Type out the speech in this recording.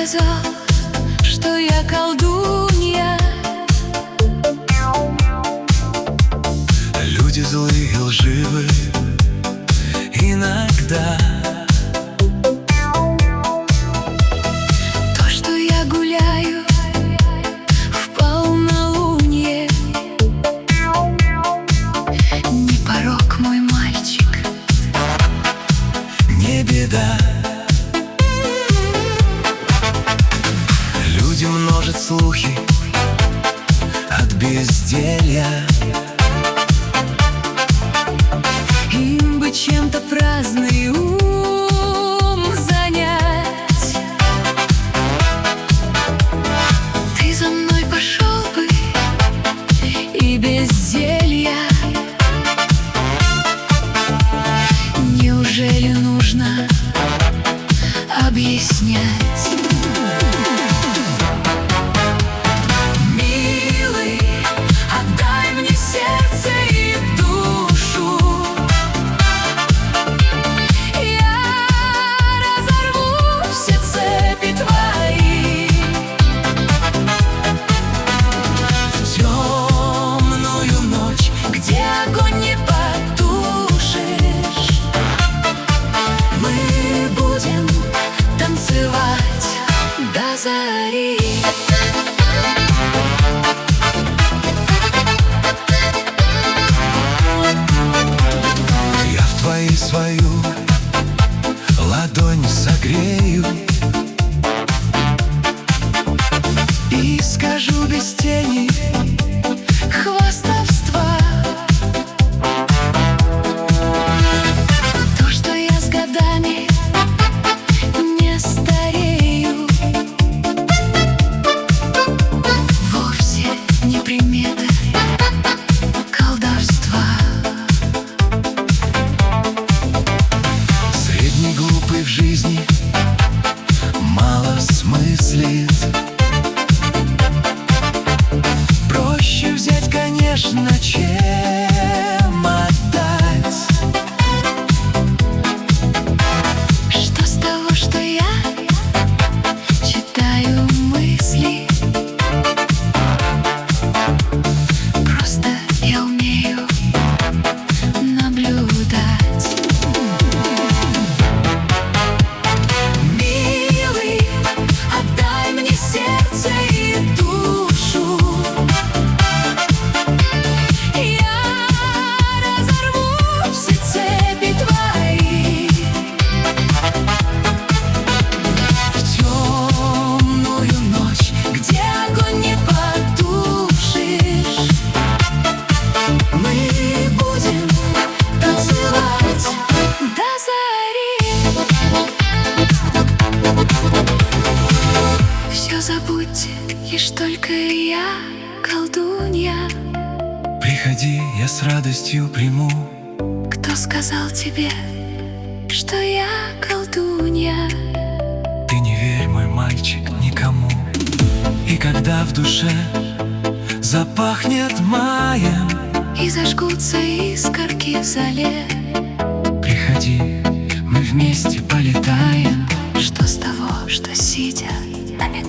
сказал, что я колдунья. Люди злые и лживы иногда. То, что я гуляю в полнолуние, не порок, мой мальчик, Не беда. Люди множат слухи от безделья. им бы чем-то праздный ум занять. Ты за мной пошел бы и без зелья. Неужели нужно объяснять? Милый, отдай мне сердце и душу. Я разорву все цепи твои. В темную ночь, Где огонь не потушишь, мы будем танцевать до зари. я в твои свою ладонь согрею и скажу без тени Хвастовства. То, что я с годами не старею, вовсе не примета колдовства. средний глупый в жизни мало смыслит. Проще взять, конечно, чем отдать. Что с того, что я читаю мысли? Просто я умею наблюдать. Милый, отдай мне сердце и душу. Я разорву все цепи твои. В темную ночь, Где огонь не потушишь, мы будем танцевать до зари. Все забудьте, лишь только я колдунья. приходи, я с радостью приму. Кто сказал тебе, что я колдунья? Ты не верь, мой мальчик, никому. И когда в душе запахнет маем, И зажгутся искорки в зале, приходи, мы вместе полетаем. что с того, что сидя на